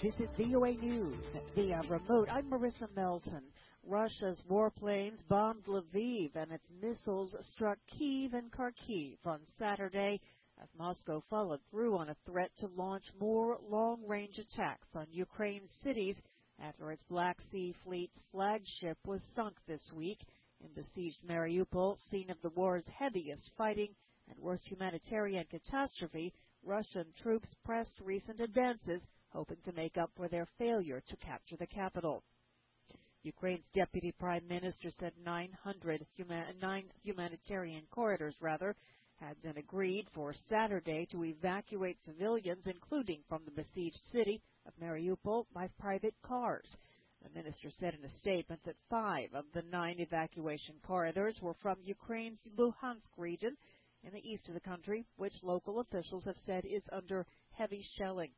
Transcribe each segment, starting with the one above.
This is VOA News via remote. I'm Marissa Melton. Russia's warplanes bombed Lviv and its missiles struck Kyiv and Kharkiv on Saturday as Moscow followed through on a threat to launch more long-range attacks on Ukraine's cities after its Black Sea Fleet's flagship was sunk this week in besieged Mariupol, scene of the war's heaviest fighting and worst humanitarian catastrophe. Russian troops pressed recent advances, hoping to make up for their failure to capture the capital. Ukraine's deputy prime minister said 9 humanitarian corridors had been agreed for Saturday to evacuate civilians, including from the besieged city of Mariupol, by private cars. The minister said in a statement that 5 of the 9 evacuation corridors were from Ukraine's Luhansk region in the east of the country, which local officials have said is under heavy shelling.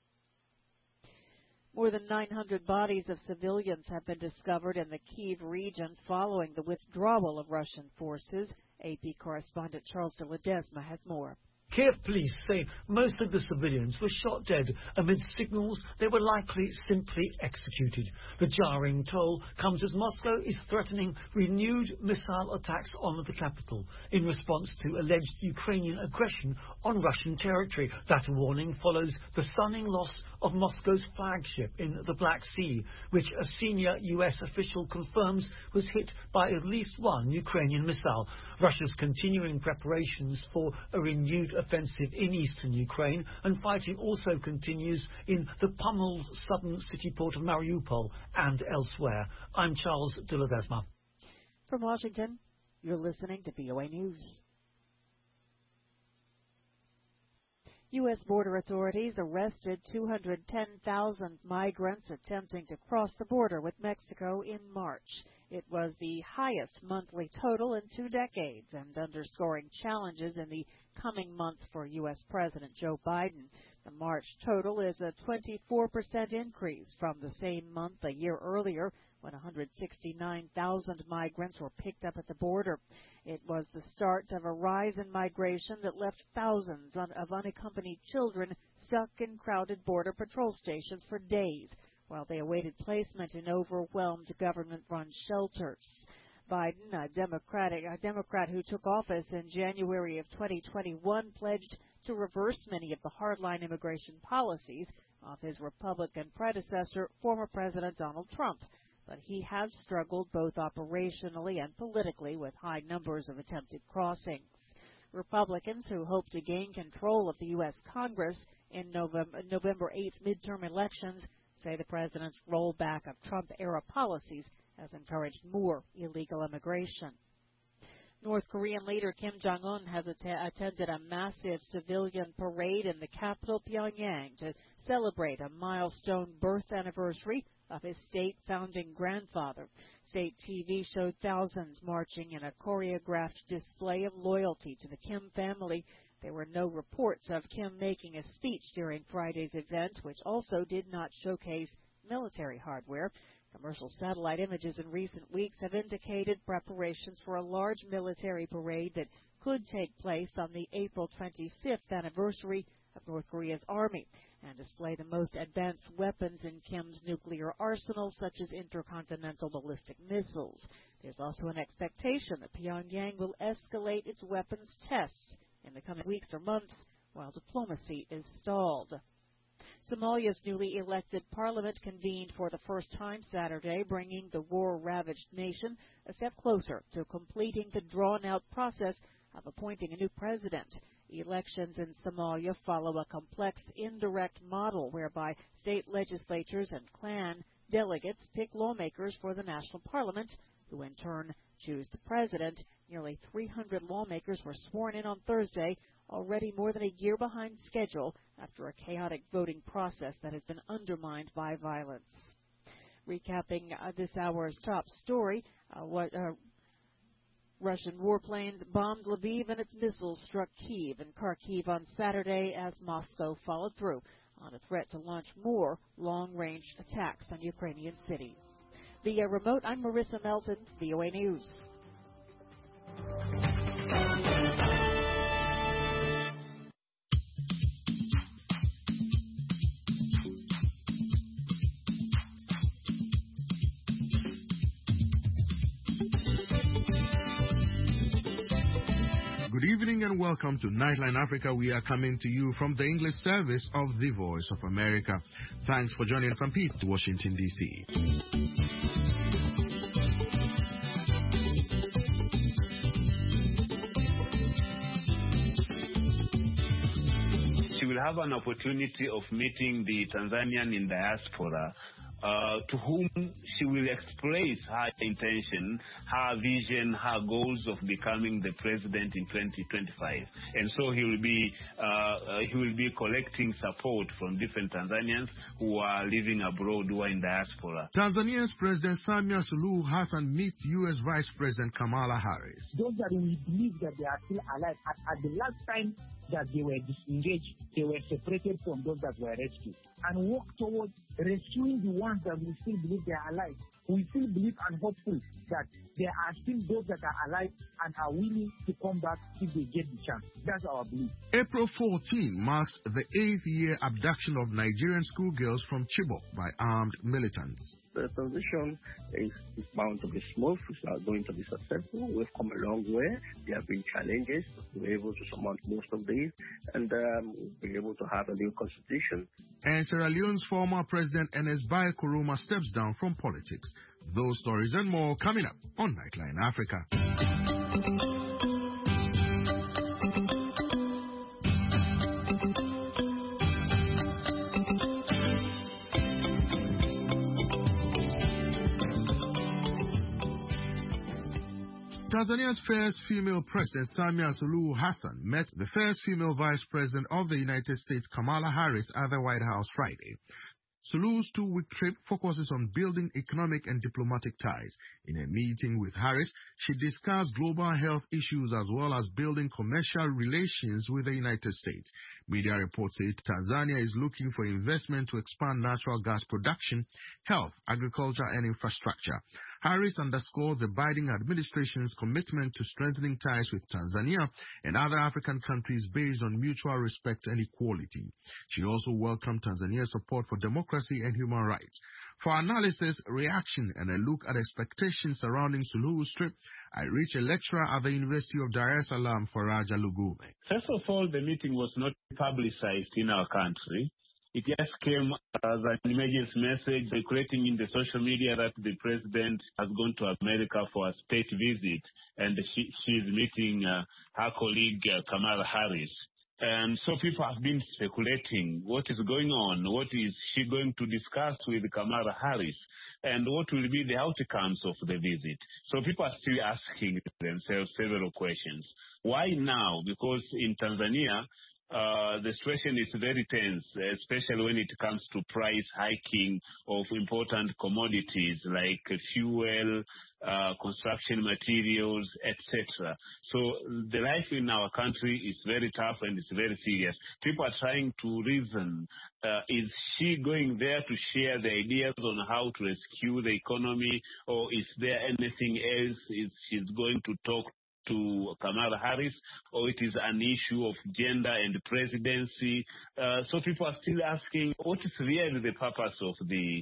More than 900 bodies of civilians have been discovered in the Kyiv region following the withdrawal of Russian forces. AP correspondent Charles de Ledesma has more. Kiev police say most of the civilians were shot dead amid signals they were likely simply executed. The jarring toll comes as Moscow is threatening renewed missile attacks on the capital in response to alleged Ukrainian aggression on Russian territory. That warning follows the stunning loss of Moscow's flagship in the Black Sea, which a senior US official confirms was hit by at least one Ukrainian missile. Russia's continuing preparations for a renewed offensive in eastern Ukraine, and fighting also continues in the pummeled southern city port of Mariupol and elsewhere. I'm Charles de Ledesma. From Washington, you're listening to VOA News. U.S. border authorities arrested 210,000 migrants attempting to cross the border with Mexico in March. It was the highest monthly total in 2 decades and underscoring challenges in the coming months for U.S. President Joe Biden. The March total is a 24% increase from the same month a year earlier, when 169,000 migrants were picked up at the border. It was the start of a rise in migration that left thousands of unaccompanied children stuck in crowded border patrol stations for days while they awaited placement in overwhelmed government-run shelters. Biden, a Democrat who took office in January of 2021, pledged to reverse many of the hardline immigration policies of his Republican predecessor, former President Donald Trump. But he has struggled both operationally and politically with high numbers of attempted crossings. Republicans who hope to gain control of the U.S. Congress in November 8th midterm elections say the president's rollback of Trump-era policies has encouraged more illegal immigration. North Korean leader Kim Jong-un has attended a massive civilian parade in the capital, Pyongyang, to celebrate a milestone birth anniversary of his state founding grandfather. State TV showed thousands marching in a choreographed display of loyalty to the Kim family. There were no reports of Kim making a speech during Friday's event, which also did not showcase military hardware. Commercial satellite images in recent weeks have indicated preparations for a large military parade that could take place on the April 25th anniversary of North Korea's army and display the most advanced weapons in Kim's nuclear arsenal, such as intercontinental ballistic missiles. There's also an expectation that Pyongyang will escalate its weapons tests in the coming weeks or months while diplomacy is stalled. Somalia's newly elected parliament convened for the first time Saturday, bringing the war-ravaged nation a step closer to completing the drawn-out process of appointing a new president. Elections in Somalia follow a complex indirect model whereby state legislatures and clan delegates pick lawmakers for the national parliament, who in turn choose the president. Nearly 300 lawmakers were sworn in on Thursday, already more than a year behind schedule after a chaotic voting process that has been undermined by violence. Recapping this hour's top story, Russian warplanes bombed Lviv and its missiles struck Kyiv and Kharkiv on Saturday as Moscow followed through on a threat to launch more long-range attacks on Ukrainian cities. Via remote, I'm Marissa Melton, VOA News. Good evening and welcome to Nightline Africa. We are coming to you from the English service of the Voice of America. Thanks for joining us. I'm Pete, Washington, D.C. She will have an opportunity of meeting the Tanzanian in diaspora, to whom she will express her intention, her vision, her goals of becoming the president in 2025. And so he will be collecting support from different Tanzanians who are living abroad, who are in diaspora. Tanzania's President Samia Suluhu Hassan meets U.S. Vice President Kamala Harris. Those that we believe that they are still alive, at the last time that they were disengaged, they were separated from those that were rescued, and work towards rescuing the ones that we still believe they are alive. We still believe and hopeful that there are still those that are alive and are willing to come back if they get the chance. That's our belief. April 14 marks the 8th year abduction of Nigerian schoolgirls from Chibok by armed militants. The transition is bound to be smooth. It's not going to be successful. We've come a long way. There have been challenges. We're able to surmount most of these, and we've been able to have a new constitution. And Sierra Leone's former President Ernest Bai Koroma steps down from politics. Those stories and more coming up on Nightline Africa. Tanzania's first female president, Samia Suluhu Hassan, met the first female vice president of the United States, Kamala Harris, at the White House Friday. Suluhu's two-week trip focuses on building economic and diplomatic ties. In a meeting with Harris, she discussed global health issues as well as building commercial relations with the United States. Media reports say Tanzania is looking for investment to expand natural gas production, health, agriculture, and infrastructure. Harris underscored the Biden administration's commitment to strengthening ties with Tanzania and other African countries based on mutual respect and equality. She also welcomed Tanzania's support for democracy and human rights. For analysis, reaction, and a look at expectations surrounding Suluhu's trip, I reached a lecturer at the University of Dar es Salaam, Faraja Lugume. First of all, the meeting was not publicized in our country. It just came as an emergency message circulating in the social media that the president has gone to America for a state visit, and she's meeting her colleague Kamala Harris. And so people have been speculating what is going on, what is she going to discuss with Kamala Harris, and what will be the outcomes of the visit. So people are still asking themselves several questions. Why now? Because in Tanzania, the situation is very tense, especially when it comes to price hiking of important commodities like fuel, construction materials, etc. So the life in our country is very tough and it's very serious. People are trying to reason, is she going there to share the ideas on how to rescue the economy, or is there anything else? Is she going to talk to Kamala Harris, or it is an issue of gender and presidency? So people are still asking what is really the purpose of the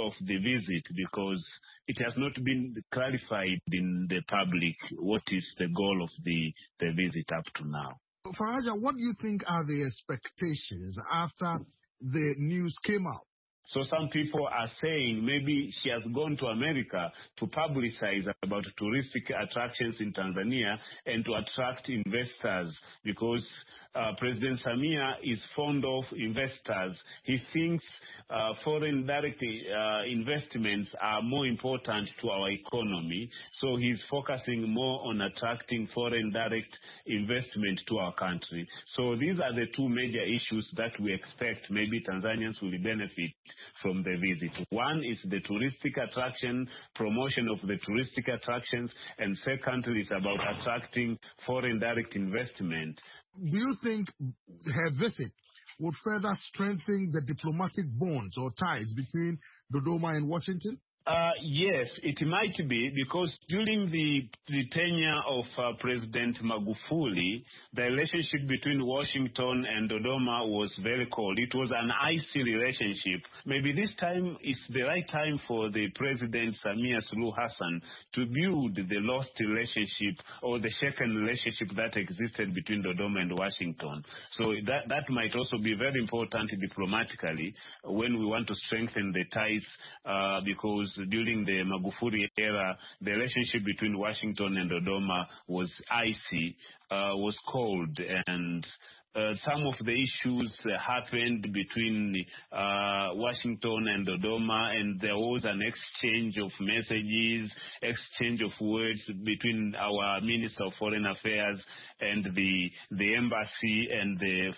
visit, because it has not been clarified in the public what is the goal of the visit up to now. Faraja, what do you think are the expectations after the news came out? So some people are saying maybe she has gone to America to publicize about touristic attractions in Tanzania and to attract investors, because President Samia is fond of investors. He thinks foreign direct investments are more important to our economy, so he's focusing more on attracting foreign direct investment to our country. So these are the two major issues that we expect maybe Tanzanians will benefit from the visit. One is the touristic attraction, promotion of the touristic attractions, and secondly is about attracting foreign direct investment. Do you think her visit would further strengthen the diplomatic bonds or ties between Dodoma and Washington? Yes, it might be, because during the tenure of President Magufuli, the relationship between Washington and Dodoma was very cold. It was an icy relationship. Maybe this time is the right time for the President Samia Suluhu Hassan to build the lost relationship or the shaken relationship that existed between Dodoma and Washington. So that might also be very important diplomatically when we want to strengthen the ties, because during the Magufuli era, the relationship between Washington and Dodoma was icy, was cold, and some of the issues happened between Washington and Dodoma, and there was an exchange of messages, exchange of words between our Minister of Foreign Affairs and the embassy and the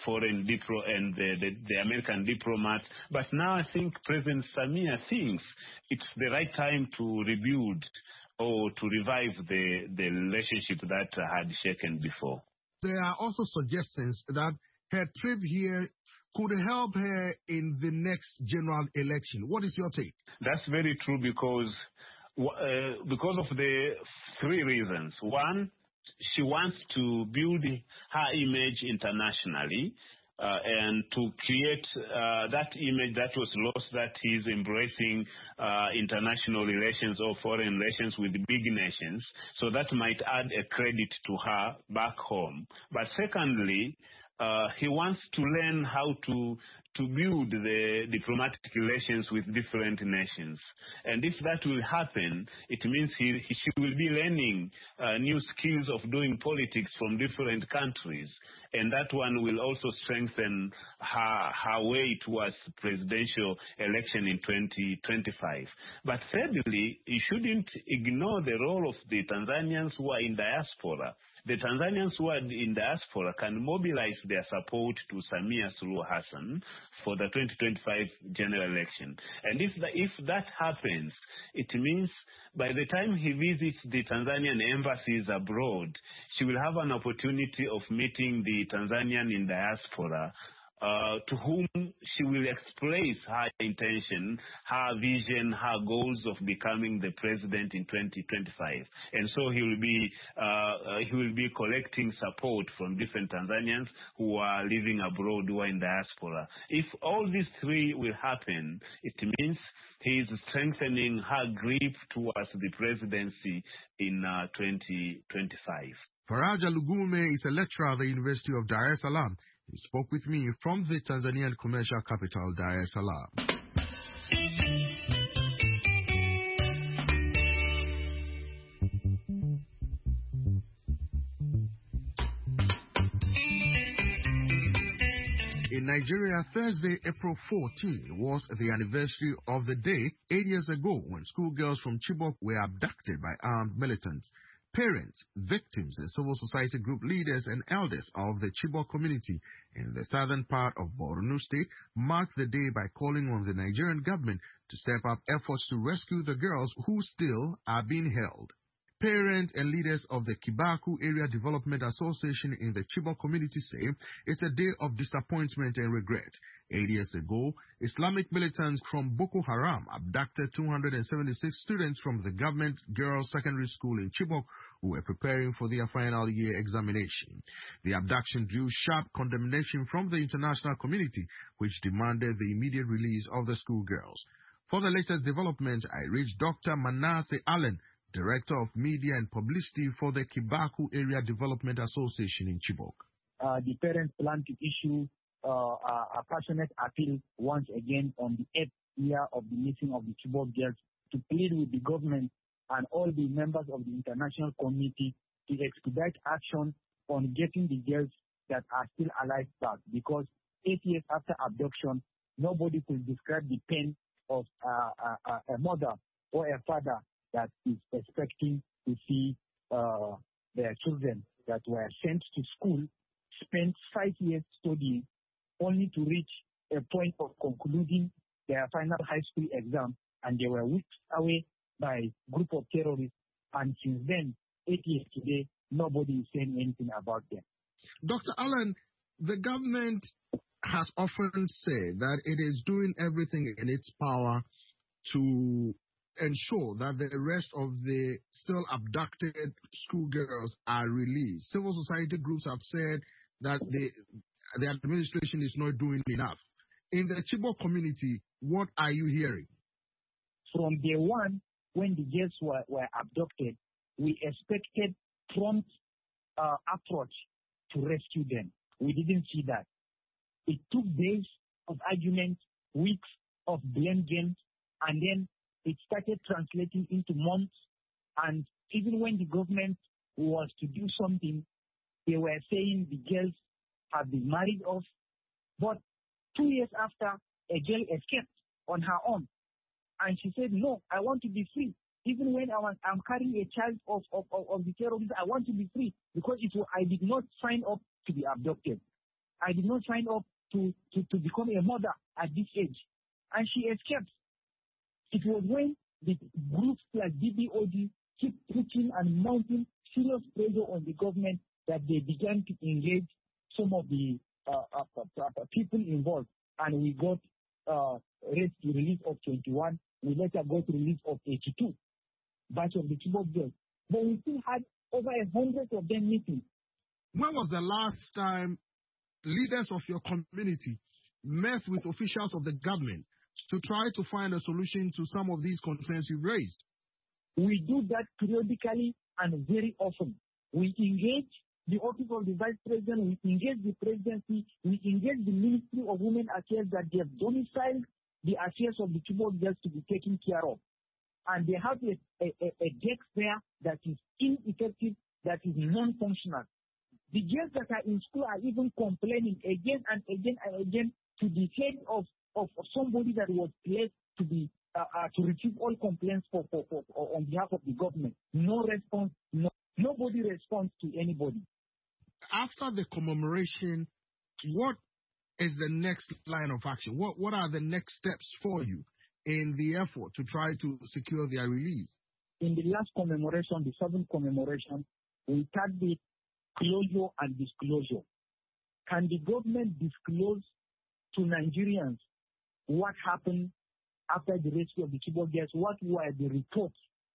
the American diplomats. But now I think President Samia thinks it's the right time to rebuild or to revive the relationship that had shaken before. There are also suggestions that her trip here could help her in the next general election. What is your take? That's very true, because of the three reasons. One, she wants to build her image internationally, and to create that image that was lost, that he's embracing international relations or foreign relations with big nations. So that might add a credit to her back home. But secondly, he wants to learn how to build the diplomatic relations with different nations. And if that will happen, it means she will be learning new skills of doing politics from different countries. And that one will also strengthen her way towards presidential election in 2025. But thirdly, you shouldn't ignore the role of the Tanzanians who are in diaspora. The Tanzanians who are in diaspora can mobilize their support to Samia Suluhu Hassan for the 2025 general election. And if that happens, it means by the time he visits the Tanzanian embassies abroad, she will have an opportunity of meeting the Tanzanian in diaspora, to whom she will express her intention, her vision, her goals of becoming the president in 2025. And so he will be collecting support from different Tanzanians who are living abroad, who are in diaspora. If all these three will happen, it means he is strengthening her grip towards the presidency in 2025. Faraja Lugume is a lecturer at the University of Dar es Salaam. He spoke with me from the Tanzanian commercial capital, Dar es Salaam. In Nigeria, Thursday, April 14, was the anniversary of the day 8 years ago when schoolgirls from Chibok were abducted by armed militants. Parents, victims, and civil society group leaders and elders of the Chibok community in the southern part of Borno State marked the day by calling on the Nigerian government to step up efforts to rescue the girls who still are being held. Parents and leaders of the Kibaku Area Development Association in the Chibok community say it's a day of disappointment and regret. 8 years ago, Islamic militants from Boko Haram abducted 276 students from the government girls' secondary school in Chibok who were preparing for their final year examination. The abduction drew sharp condemnation from the international community, which demanded the immediate release of the schoolgirls. For the latest development, I reached Dr. Manasseh Allen, Director of Media and Publicity for the Kibaku Area Development Association in Chibok. The parents plan to issue a passionate appeal once again on the 8th year of the missing of the Chibok girls to plead with the government and all the members of the international community to expedite action on getting the girls that are still alive back, because 8 years after abduction, nobody could describe the pain of a mother or a father that is expecting to see their children that were sent to school, spent 5 years studying, only to reach a point of concluding their final high school exam, and they were whisked away by a group of terrorists. And since then, 8 years today, nobody is saying anything about them. Dr. Allen, the government has often said that it is doing everything in its power to ensure that the rest of the still abducted schoolgirls are released? Civil society groups have said that the administration is not doing enough. In the Chibok community, what are you hearing? From day one, when the girls were abducted, we expected prompt approach to rescue them. We didn't see that. It took days of arguments, weeks of blame games, and then it started translating into months. And even when the government was to do something, they were saying the girls have been married off. But 2 years after, a girl escaped on her own. And she said, no, I want to be free. Even when I'm carrying a child of the terrorists, I want to be free because I did not sign up to be abducted. I did not sign up to become a mother at this age. And she escaped. It was when the groups like DBOD keep pushing and mounting serious pressure on the government that they began to engage some of the people involved. And we got release of 21. We later got release of 82. Batch of the Chibok girls. But we still had over 100 of them meeting. When was the last time leaders of your community met with officials of the government to try to find a solution to some of these concerns you've raised? We do that periodically and very often. We engage the office of the vice president, we engage the presidency, we engage the Ministry of Women Affairs that they have domiciled the affairs of the Chibok girls to be taken care of. And they have a desk there that is ineffective, that is non-functional. The girls that are in school are even complaining again and again and again to the head of somebody that was placed to be to receive all complaints for on behalf of the government. No response. Nobody responds to anybody. After the commemoration, what is the next line of action? What are the next steps for you in the effort to try to secure their release? In the last commemoration, the 7th commemoration, we tagged it closure and disclosure. Can the government disclose to Nigerians what happened after the rescue of the Chibok girls? What were the reports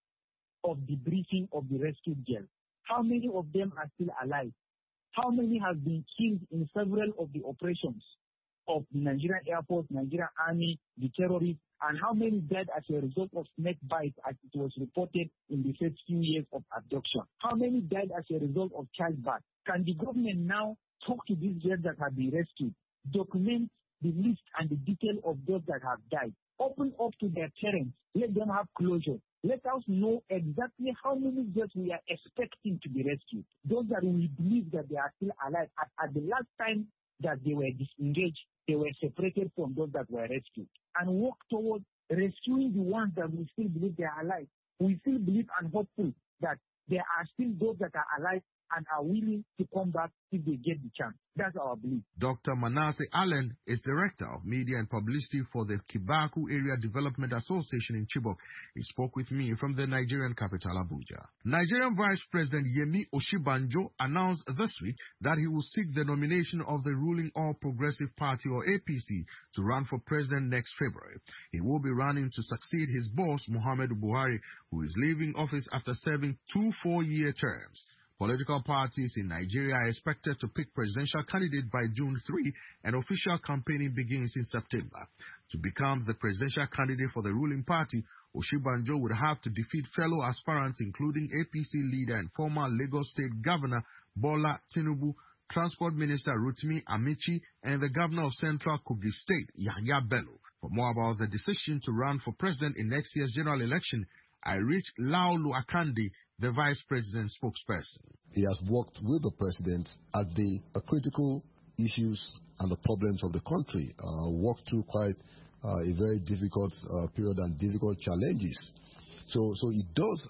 of the briefing of the rescued girls? How many of them are still alive? How many have been killed in several of the operations of the Nigerian Air Force, Nigerian Army, the terrorists, and how many died as a result of snake bites as it was reported in the first few years of abduction? How many died as a result of childbirth? Can the government now talk to these girls that have been rescued, document the list and the detail of those that have died, open up to their parents, let them have closure. Let us know exactly how many girls we are expecting to be rescued. Those that we believe that they are still alive. At the last time that they were disengaged, they were separated from those that were rescued. And work towards rescuing the ones that we still believe they are alive. We still believe and hopeful that there are still those that are alive and are willing to come back if they get the chance. That's our belief. Dr. Manasseh Allen is Director of Media and Publicity for the Kibaku Area Development Association in Chibok. He spoke with me from the Nigerian capital, Abuja. Nigerian Vice President Yemi Oshibanjo announced this week that he will seek the nomination of the ruling All Progressive Party, or APC, to run for president next February. He will be running to succeed his boss, Muhammadu Buhari, who is leaving office after serving 2 4-year terms. Political parties in Nigeria are expected to pick presidential candidate by June 3, and official campaigning begins in September. To become the presidential candidate for the ruling party, Oshibanjo would have to defeat fellow aspirants including APC leader and former Lagos State Governor Bola Tinubu, Transport Minister Rotimi Amici, and the Governor of Central Kogi State, Yahya Bello. For more about the decision to run for president in next year's general election, I reached Laulu Akandi, the Vice President's spokesperson. He has worked with the President at the critical issues and the problems of the country, worked through quite a very difficult period and difficult challenges. So he does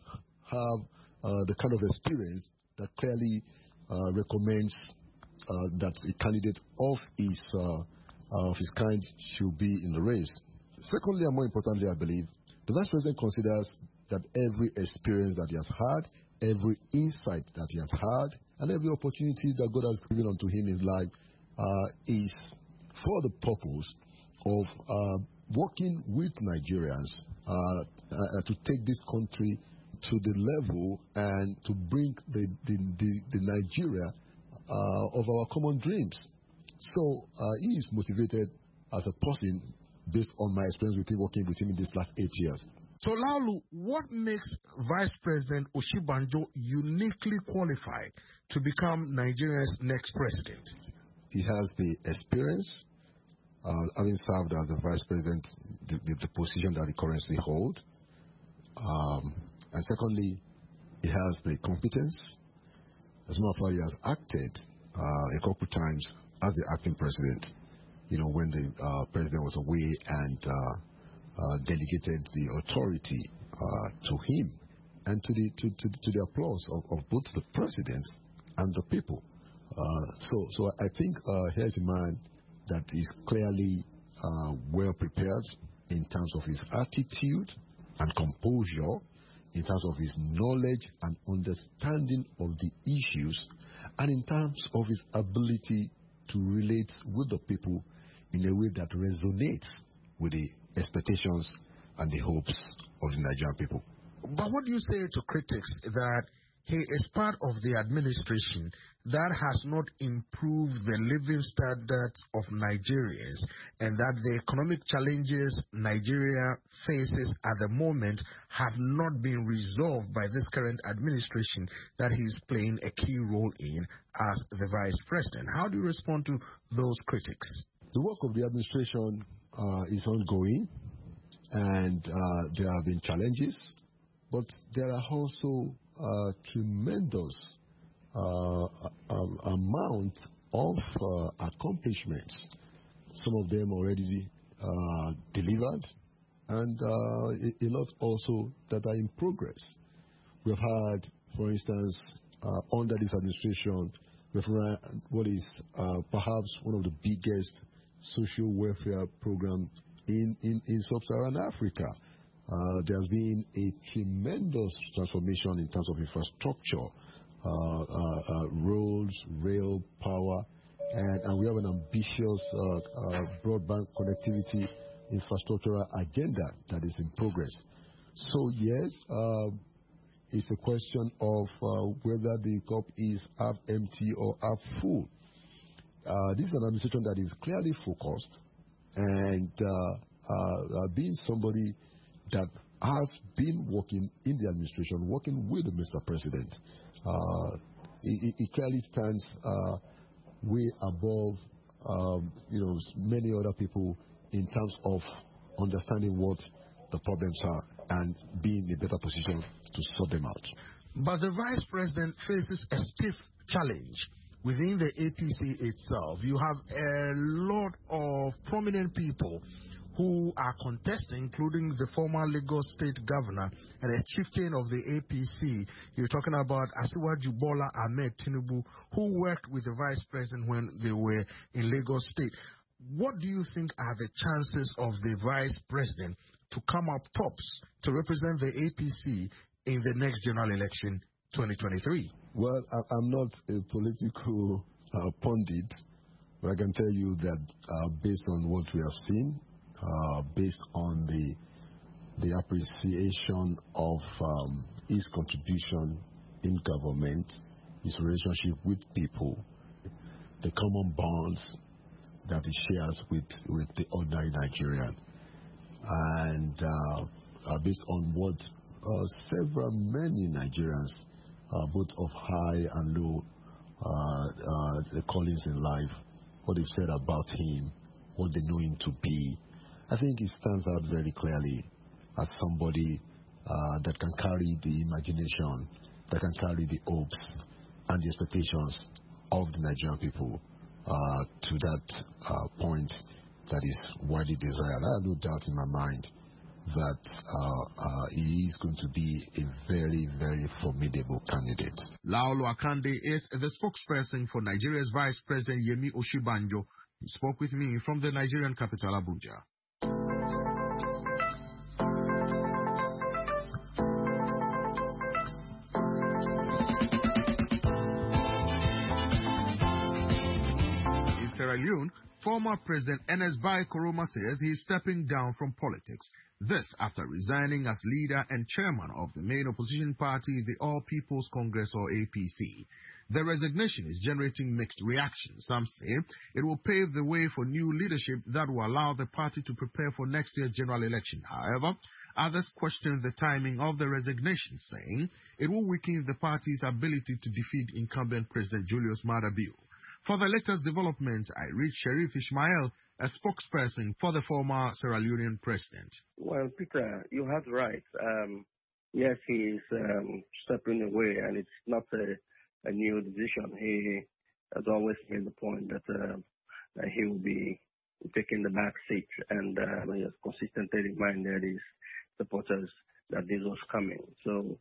have the kind of experience that clearly recommends that a candidate of his kind should be in the race. Secondly, and more importantly, I believe, the Vice President considers that every experience that he has had, every insight that he has had, and every opportunity that God has given unto him in life is for the purpose of working with Nigerians to take this country to the level and to bring the Nigeria of our common dreams. So he is motivated as a person based on my experience with him, working with him in these last 8 years. So, Laulu, what makes Vice President Oshibanjo uniquely qualified to become Nigeria's next president? He has the experience, having served as the Vice President, the position that he currently holds. And secondly, he has the competence. As a matter of fact, he has acted a couple times as the acting president, when the president was away, and delegated the authority to him, and to the applause of both the president and the people. So I think here's a man that is clearly well prepared in terms of his attitude and composure, in terms of his knowledge and understanding of the issues, and in terms of his ability to relate with the people in a way that resonates with the expectations and the hopes of the Nigerian people. But what do you say to critics that he is part of the administration that has not improved the living standards of Nigerians, and that the economic challenges Nigeria faces at the moment have not been resolved by this current administration that he's playing a key role in as the vice president? How do you respond to those critics? The work of the administration is ongoing, and there have been challenges, but there are also tremendous amount of accomplishments. Some of them already delivered, and a lot also that are in progress. We have had, for instance, under this administration, we have run what is perhaps one of the biggest social welfare programs in sub-Saharan Africa. There has been a tremendous transformation in terms of infrastructure, roads, rail, power, and we have an ambitious broadband connectivity infrastructural agenda that is in progress. So yes, it's a question of whether the cup is half empty or half full. This is an administration that is clearly focused, and being somebody that has been working in the administration, working with Mr. President, it clearly stands way above many other people in terms of understanding what the problems are and being in a better position to sort them out. But the vice president faces a stiff challenge within the APC itself. You have a lot of prominent people who are contesting, including the former Lagos State Governor and a chieftain of the APC. You're talking about Asiwaju Bola Ahmed Tinubu, who worked with the vice president when they were in Lagos State. What do you think are the chances of the vice president to come up tops to represent the APC in the next general election 2023? Well, I'm not a political pundit, but I can tell you that based on what we have seen, based on the appreciation of his contribution in government, his relationship with people, the common bonds that he shares with the ordinary Nigerian, and based on what many Nigerians, both of high and low callings in life, what they've said about him, what they know him to be, I think it stands out very clearly as somebody that can carry the imagination, that can carry the hopes and the expectations of the Nigerian people to that point that is widely desired. I have no doubt in my mind that he is going to be a very, very formidable candidate. Laulu Akande is the spokesperson for Nigeria's Vice President Yemi Oshibanjo. He spoke with me from the Nigerian capital, Abuja. In Sierra Leone, Former President Ernest Bai Koroma says he is stepping down from politics. This after resigning as leader and chairman of the main opposition party, the All People's Congress or APC. The resignation is generating mixed reactions. Some say it will pave the way for new leadership that will allow the party to prepare for next year's general election. However, others question the timing of the resignation, saying it will weaken the party's ability to defeat incumbent President Julius Maada Bio. For the latest developments, I reached Sheriff Ismail, a spokesperson for the former Sierra Leonean president. Well, Peter, you had right. Yes, he is stepping away, and it's not a new decision. He has always made the point that he will be taking the back seat, and he has consistently reminded his supporters that this was coming. So,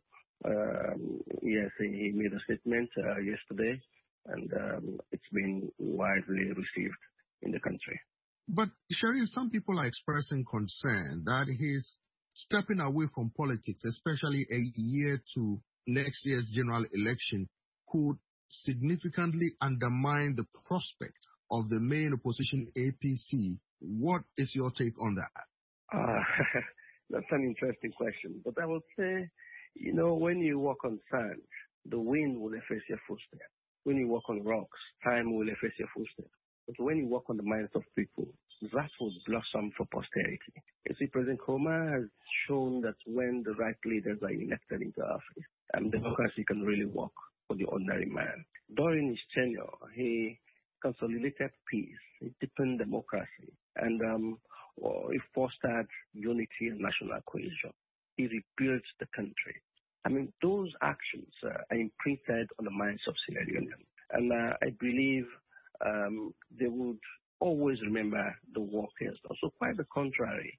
yes, he made a statement yesterday, and it's been widely received in the country. But, Sheriff, some people are expressing concern that he's stepping away from politics, especially a year to next year's general election, could significantly undermine the prospect of the main opposition APC. What is your take on that? That's an interesting question. But I would say, when you walk on sand, the wind will efface your footsteps. When you walk on rocks, time will efface your footsteps. But when you walk on the minds of people, that will blossom for posterity. You see, President Koroma has shown that when the right leaders are elected into office, democracy can really work for the ordinary man. During his tenure, he consolidated peace, he deepened democracy, and he fostered unity and national cohesion. He rebuilt the country. Those actions are imprinted on the minds of Sierra Leoneans. And I believe they would always remember the work he has done. So quite the contrary,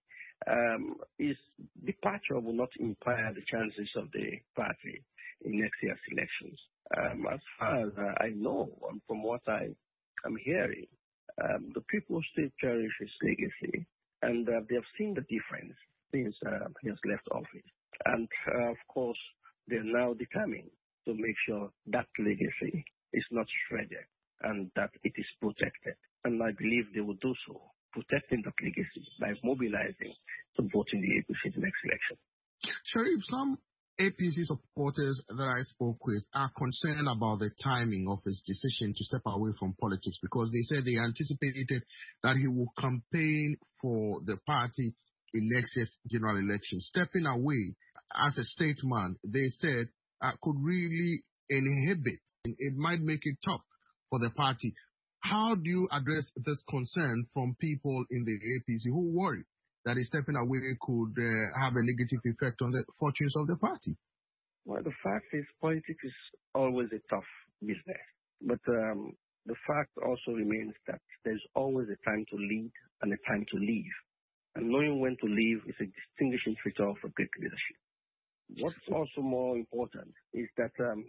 his departure will not impair the chances of the party in next year's elections. As far as I know, from what I am hearing, the people still cherish his legacy, and they have seen the difference since he has left office. And, of course, they're now determined to make sure that legacy is not shredded and that it is protected. And I believe they will do so, protecting that legacy by mobilizing to vote in the APC's next election. Sheriff, some APC supporters that I spoke with are concerned about the timing of his decision to step away from politics because they said they anticipated that he will campaign for the party in next year's general election. Stepping away as a statesman, they said, could really inhibit, it might make it tough for the party. How do you address this concern from people in the APC who worry that his stepping away could have a negative effect on the fortunes of the party? Well, the fact is politics is always a tough business. But the fact also remains that there's always a time to lead and a time to leave. And knowing when to leave is a distinguishing feature of a great leadership. What's also more important is that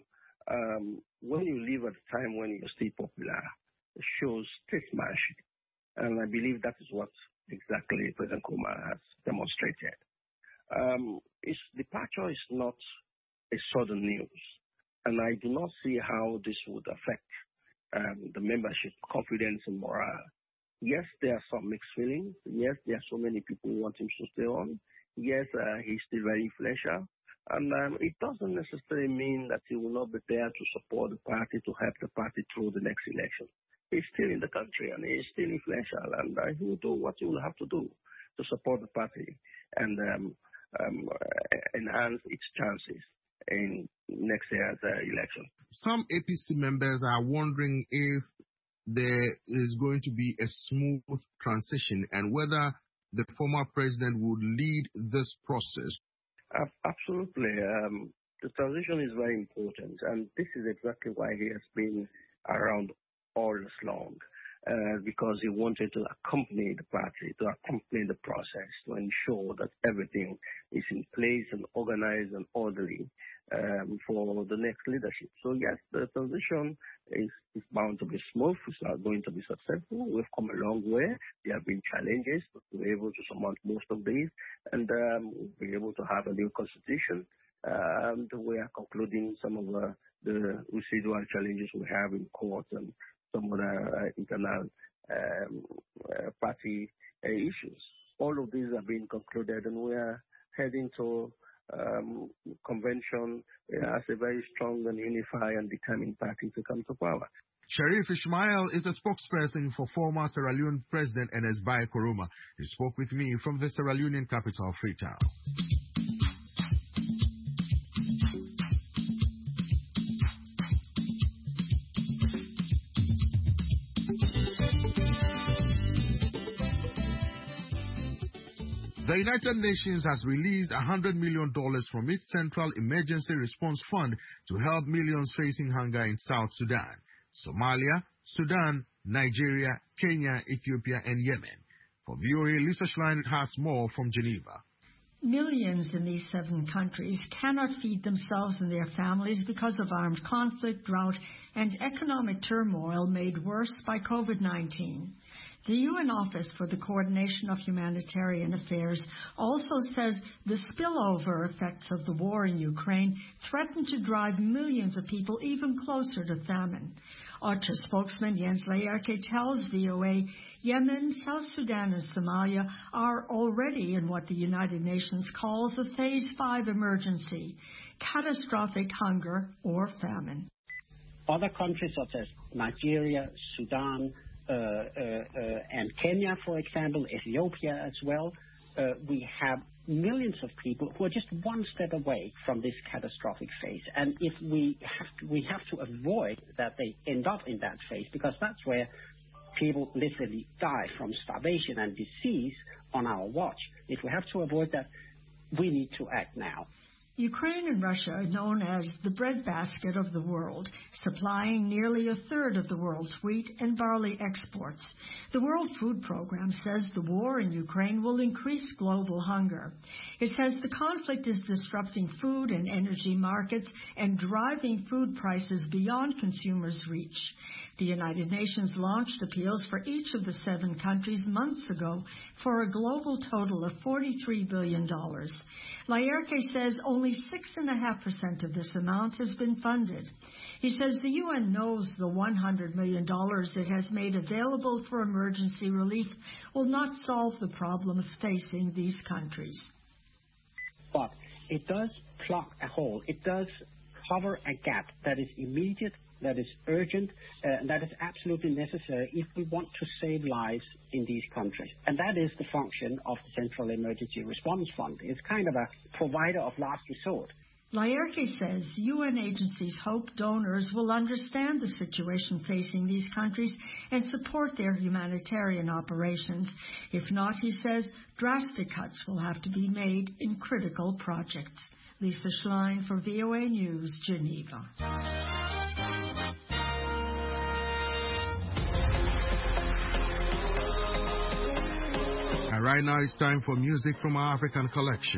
when you leave at a time when you're still popular, it shows statesmanship. And I believe that is what exactly President Koroma has demonstrated. His departure is not a sudden news, and I do not see how this would affect the membership confidence and morale. Yes, there are some mixed feelings. Yes, there are so many people who want him to stay on. Yes, he's still very influential. And it doesn't necessarily mean that he will not be there to support the party, to help the party through the next election. He's still in the country and he's still influential, and he will do what he will have to do to support the party and enhance its chances in next year's election. Some APC members are wondering if there is going to be a smooth transition and whether the former president would lead this process. Absolutely. The transition is very important, and this is exactly why he has been around all this long, because he wanted to accompany the party, to accompany the process, to ensure that everything is in place and organized and orderly for the next leadership. So yes, the transition is bound to be smooth. It's not going to be successful. We've come a long way. There have been challenges, but we're able to surmount most of these, and we're able to have a new constitution. And we are concluding some of the residual challenges we have in court and some other internal party issues. All of these are being concluded, and we are heading to convention as a very strong and unified and determined party to come to power. Sharif Ismail is the spokesperson for former Sierra Leone President Ernest Bai Koroma. He spoke with me from the Sierra Leonean capital, Freetown. The United Nations has released $100 million from its Central Emergency Response Fund to help millions facing hunger in South Sudan, Somalia, Sudan, Nigeria, Kenya, Ethiopia, and Yemen. For VOA, Lisa Schlein has more from Geneva. Millions in these 7 countries cannot feed themselves and their families because of armed conflict, drought, and economic turmoil made worse by COVID-19. The UN Office for the Coordination of Humanitarian Affairs also says the spillover effects of the war in Ukraine threaten to drive millions of people even closer to famine. OCHA spokesman Jens Laerke tells VOA Yemen, South Sudan, and Somalia are already in what the United Nations calls a Phase 5 emergency, catastrophic hunger or famine. Other countries such as Nigeria, Sudan, and Kenya, for example, Ethiopia as well, we have millions of people who are just one step away from this catastrophic phase. And if we have to avoid that they end up in that phase, because that's where people literally die from starvation and disease on our watch. If we have to avoid that, we need to act now. Ukraine and Russia are known as the breadbasket of the world, supplying nearly a third of the world's wheat and barley exports. The World Food Program says the war in Ukraine will increase global hunger. It says the conflict is disrupting food and energy markets and driving food prices beyond consumers' reach. The United Nations launched appeals for each of the 7 countries months ago for a global total of $43 billion. Laerke says only 6.5% of this amount has been funded. He says the UN knows the $100 million it has made available for emergency relief will not solve the problems facing these countries. But it does plug a hole. It does cover a gap that is immediate, that is urgent, that is absolutely necessary if we want to save lives in these countries. And that is the function of the Central Emergency Response Fund. It's kind of a provider of last resort. Laerke says UN agencies hope donors will understand the situation facing these countries and support their humanitarian operations. If not, he says, drastic cuts will have to be made in critical projects. Lisa Schlein for VOA News, Geneva. And right now it's time for music from our African collection.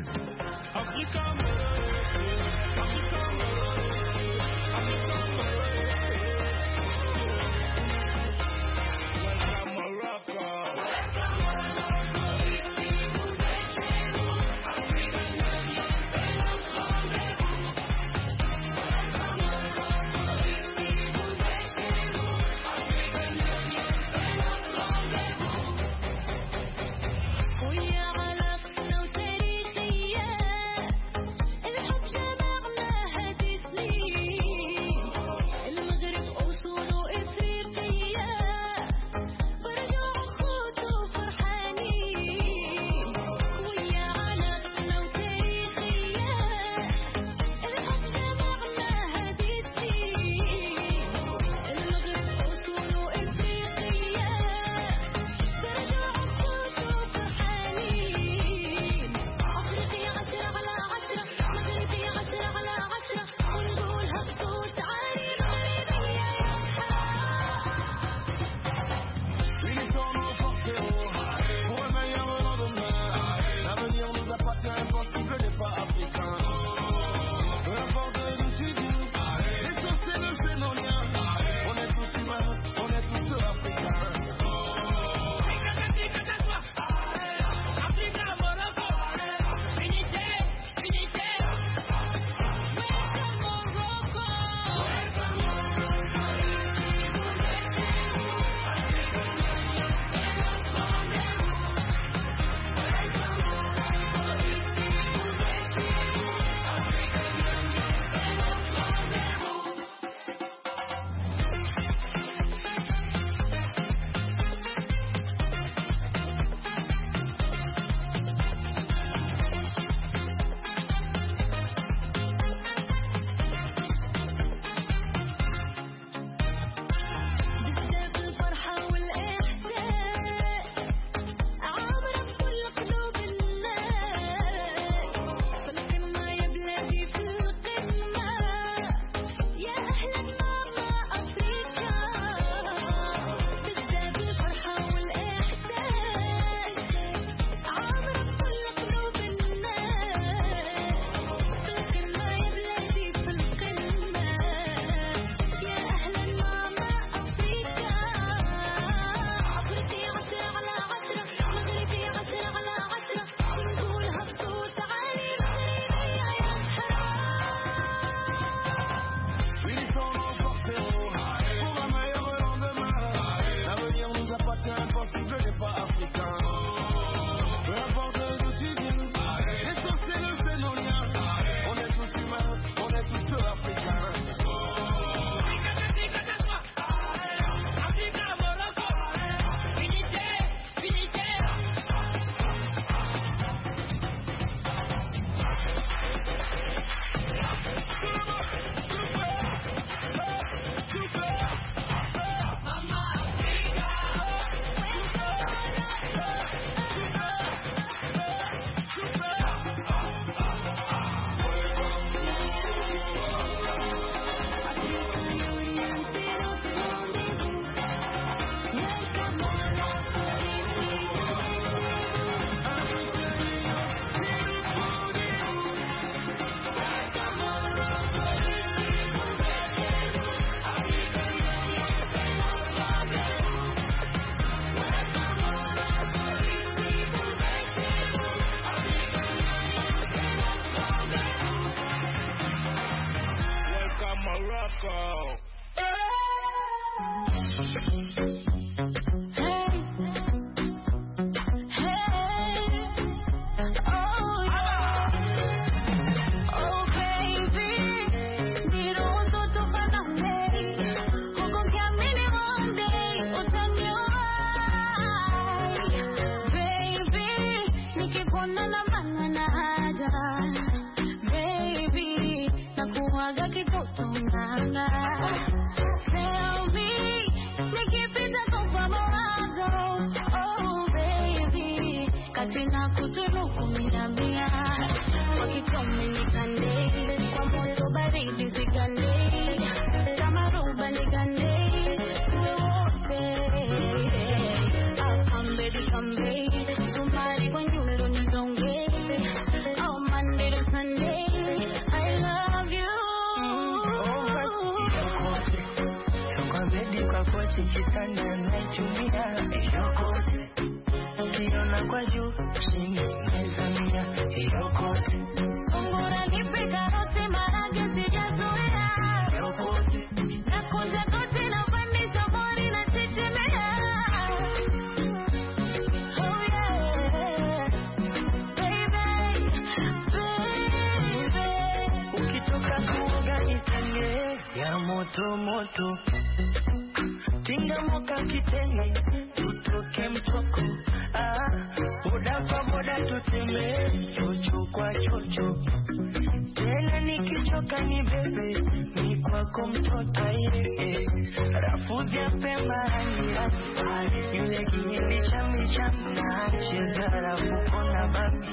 moto tinga moka kitenge tutoke mtoko boda kwa boda tutembee chocho kwa chocho tena nikichoka ni bebe ni kwako mtoto rafudhi ya pemba rangi yule kinyindi cha michana cheza rafu kona bami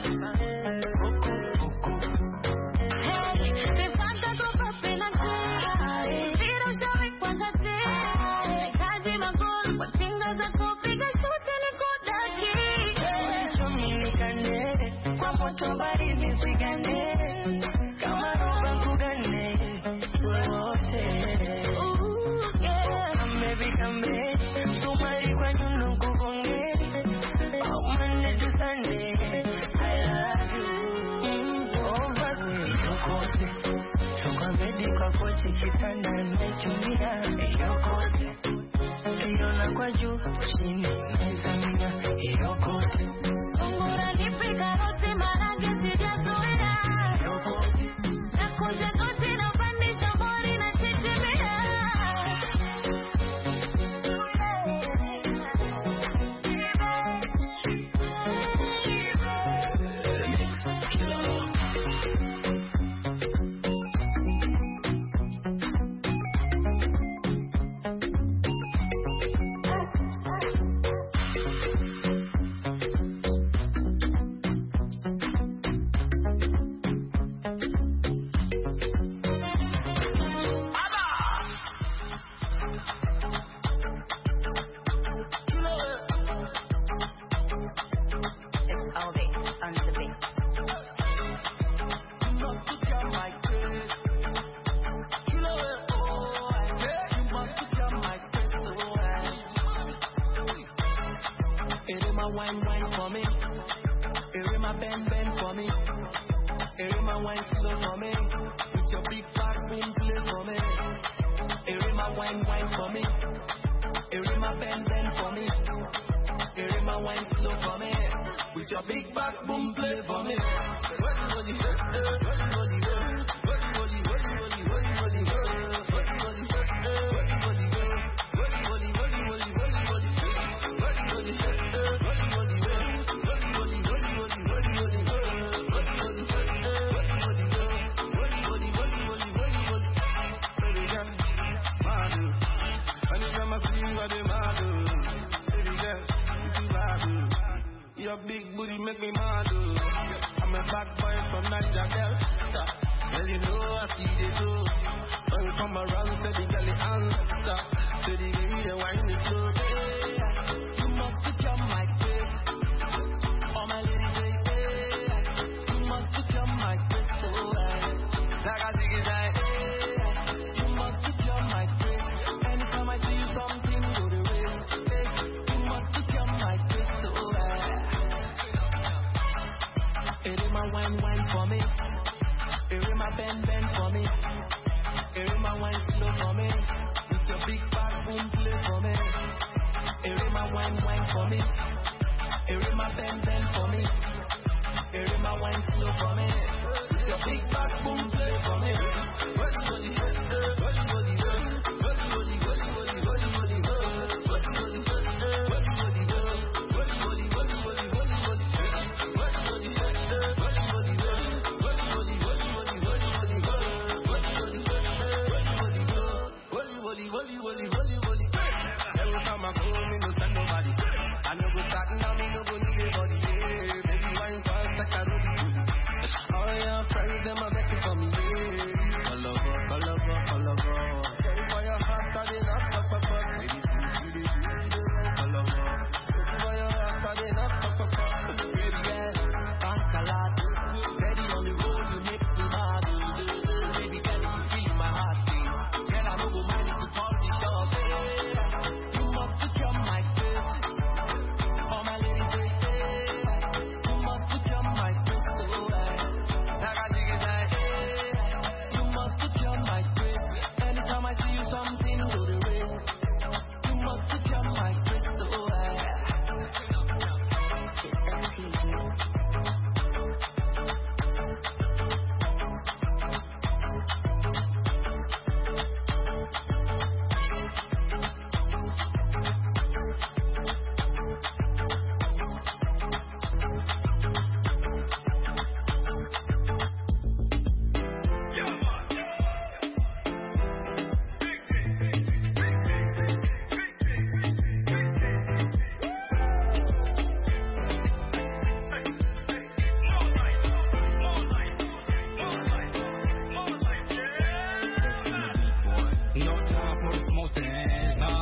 boom play for me. Erima wine for me. Erima bend for me. Erima wine slow for me. It's your big back boom play for me. Every time I go, me no stand nobody. I no go start now, me no go need anybody. Yeah, baby, wine fast like a road. All your friends, them are begging for me. Yeah, all over. Thank for your heart, I did not fuck. Baby, please, you did all over. Thank for your heart, I did not fuck. Baby, yeah, thanks a lot. Steady on the road, you make me mad. Baby, girl, you feel my heart beat. Girl, I no go mind if you call me short. You must become my face. All my ladies, you must become my crystal. Like I dig it like, you must become my grace. Anytime I see you, something go the race. You must become my crystal. No time for the small things, no.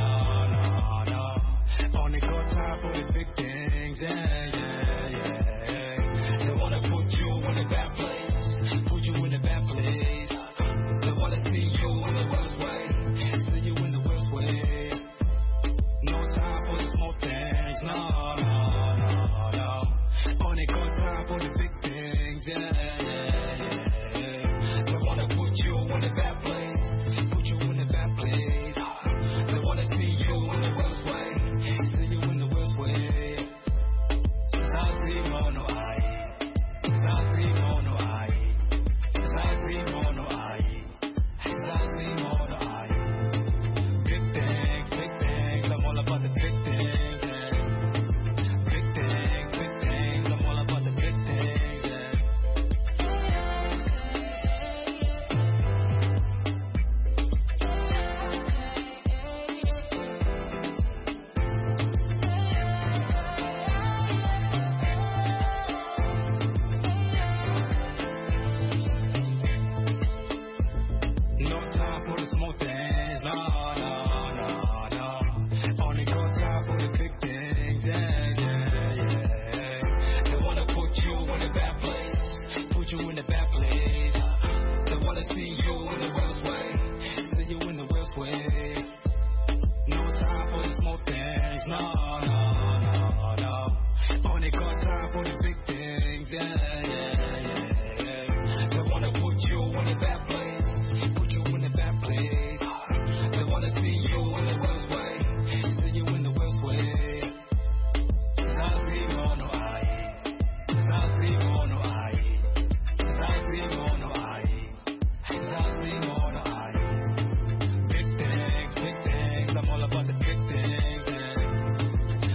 Only got time for the big things, yeah. They wanna put you in a bad place, put you in a bad place. They wanna see you in the worst way, see you in the worst way. No time for the small things, no. Only got time for the big things, yeah. They wanna put you in a bad place. You in the bad place. They wanna see you in the worst way. See you in the worst way. Zazi mono ai. Zazi mono ai. Zazi mono ai. Zazi mono ai. Big things. I'm all about the big things. Yeah. Big things. I'm all about the big things. Yeah. No time for the small things, no. Only got time for the big things, yeah. They wanna put you in a bad place, put you in a bad place. They wanna see you in the worst way, see you in the worst way. No time for the small things, no. Only got time for the big things, yeah. They wanna put you in a bad place, put you in a bad place. They wanna see you in the worst way, see you in the worst way. Zazi mono ai, Zazi mono ai, Zazi mono ai, Zazi mono ai. Big things, I'm all about the big things, yeah.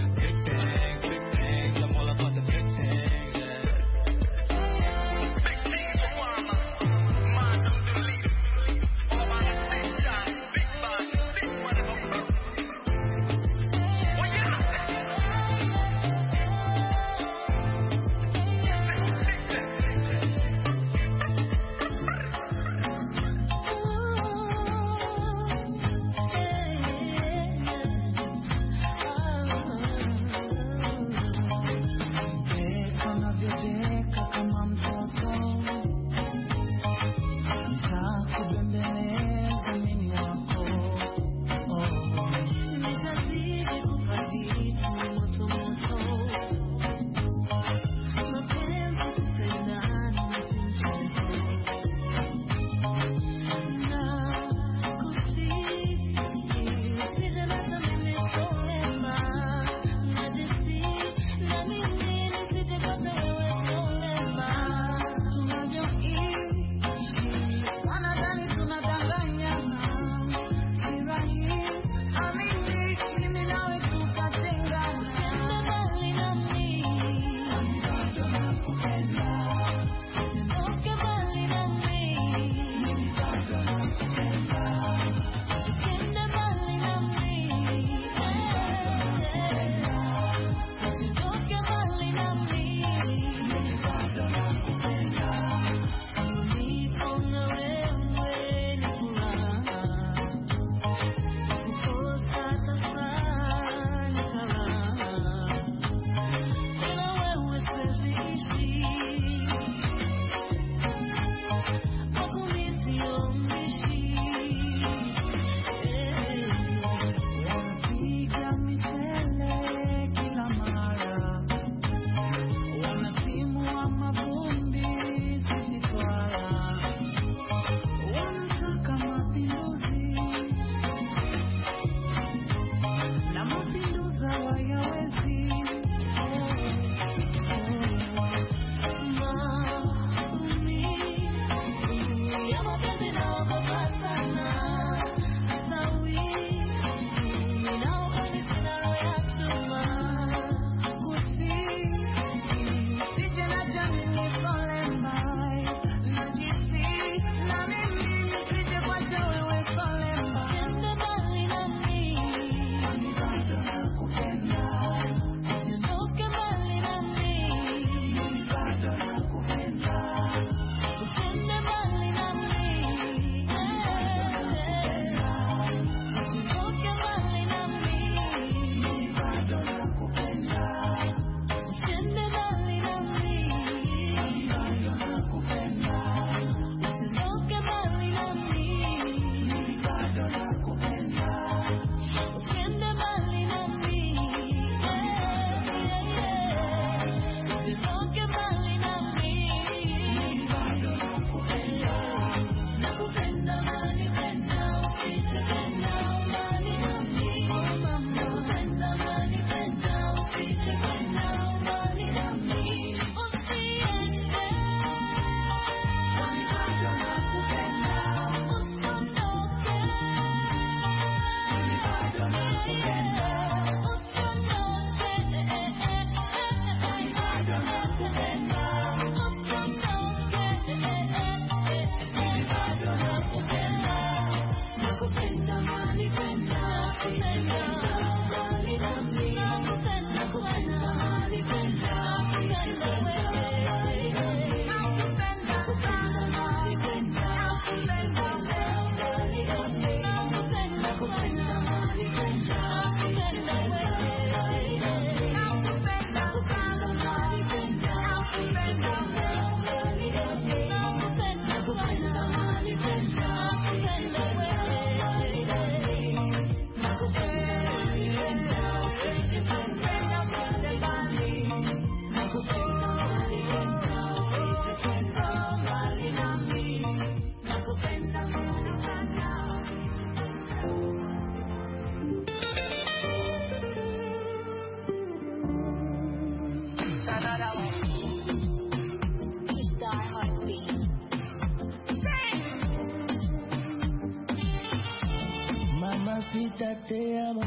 te amo.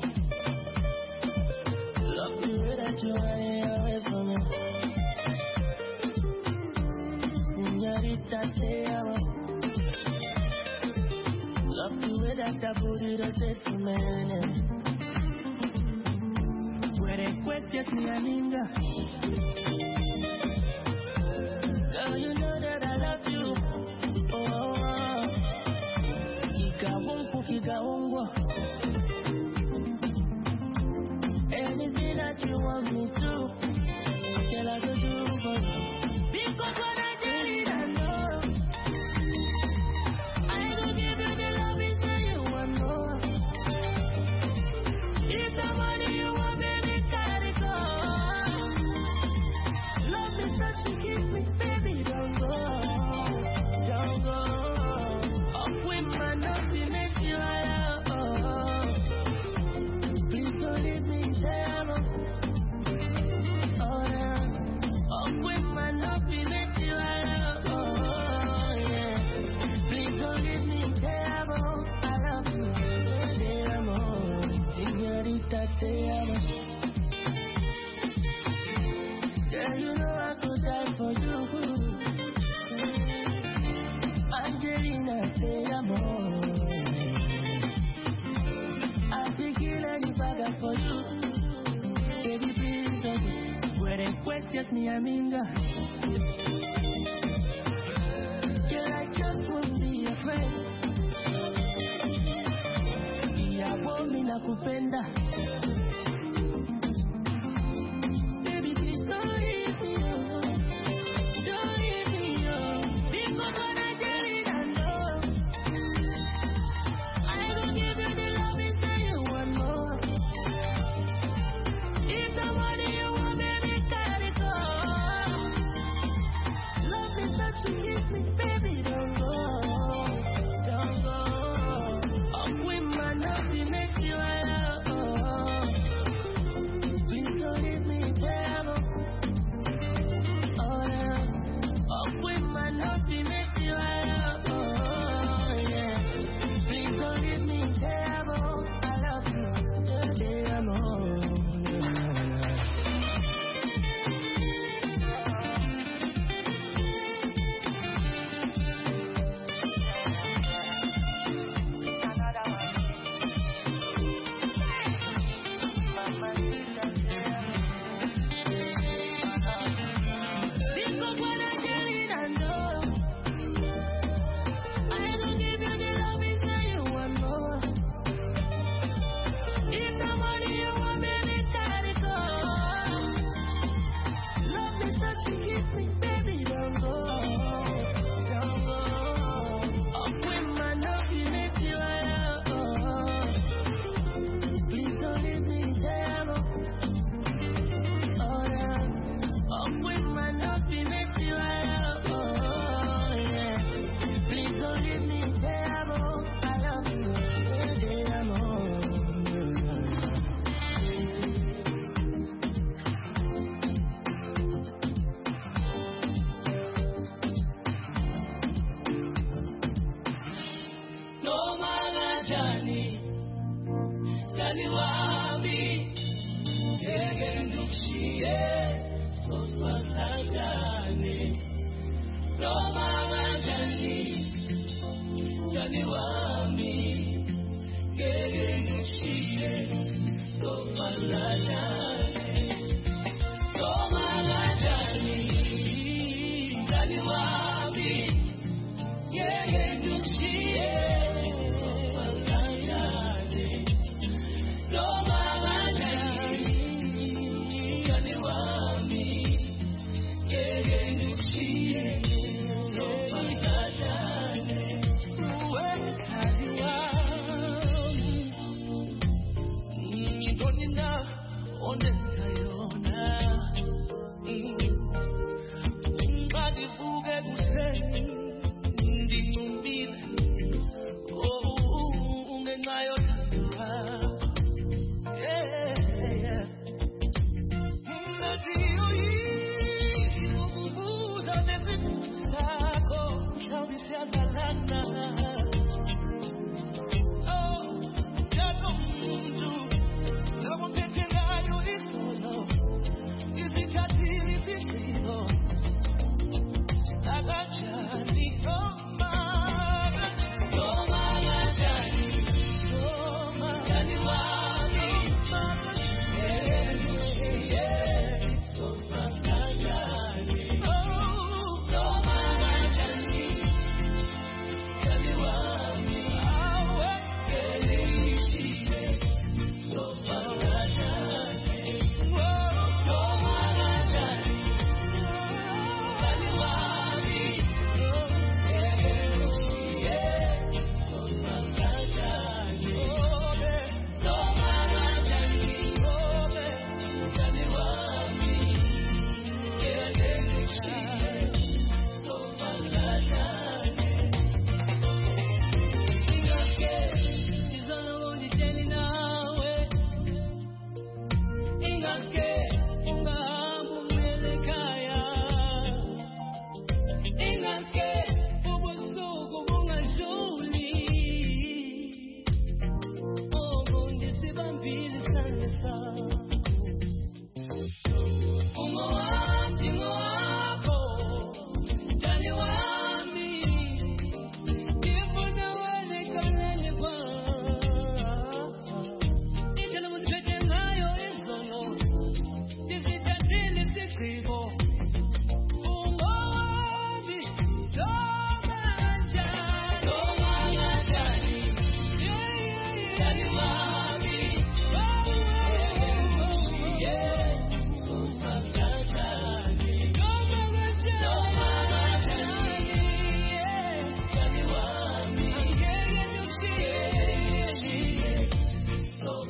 Love the way that you are away from me. Señorita, te amo. Love the way that I put it on the man. Requestes mi amiga. Girl, you know that I love you. Oh, Kikawongo. Anything that you want me to, girl, I go do for you. Because when I get it, I know I will give you the love you say you want more. If the money you want, baby, carry go. Love me, touch me, kiss me, baby, don't go. Don't go. Up with my nothing makes you higher. Please don't leave me down. Oh, yeah. Up with my nothing makes you higher. Yeah. Please don't leave me down. I love you. Te amo. Señorita, te amo. Girl, you know I could die for you. Angelina, te amo. I'll be killing any bugger for you. Baby, please don't go. Where they questions me, amiga. Girl, I just won't be afraid. Iyawo mi nakupenda. Baby, please don't leave me alone. Don't leave me alone. Because when I get it, I know I will give you the love you say you want more. If the money you want, baby, carry go. Love me, touch me, kiss me, baby, don't go. Don't go. Up with my nothing makes you higher. Please don't leave me down. Oh, yeah. Up with my nothing makes you higher. Yeah. Please don't leave me down. I love you. Te amo. Because when I get it, I know I will give you the love you say you want more. If the money you want, baby, carry go. Love me, touch me, kiss me, baby, don't go. Don't go. Up with my nothing makes you higher. Please don't leave me down. Oh, yeah. Up with my nothing makes you higher. Yeah. Please don't leave me down. I love you. Te amo. No mala jani, jani wabi, yegen dukshiye, sofa sagani. No mala jani, jani wabi, yegen dukshiye, sofa sagani. No mala jani, jani wabi. Yeah, yeah, you see it. No, mama, you want me. Yeah, yeah, you see it. No,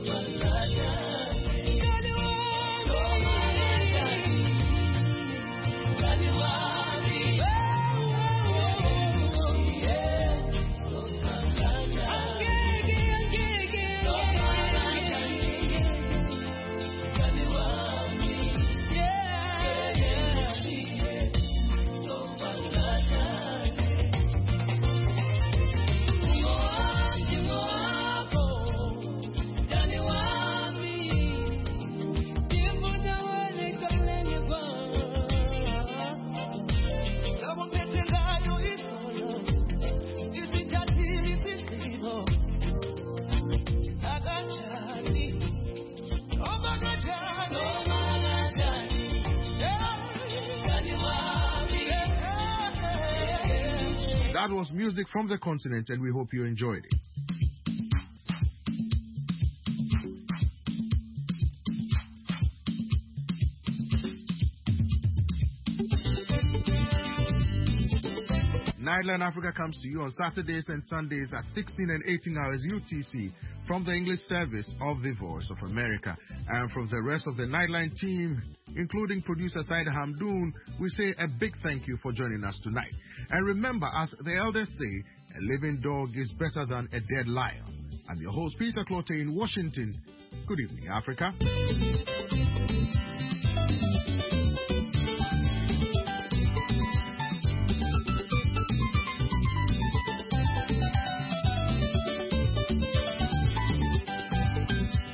That was music from the continent, and we hope you enjoyed it. Nightline Africa comes to you on Saturdays and Sundays at 16 and 18 hours UTC from the English service of the Voice of America. And from the rest of the Nightline team, including producer Saida Hamdoun, we say a big thank you for joining us tonight. And remember, as the elders say, a living dog is better than a dead lion. I'm your host, Peter Clote in Washington. Good evening, Africa.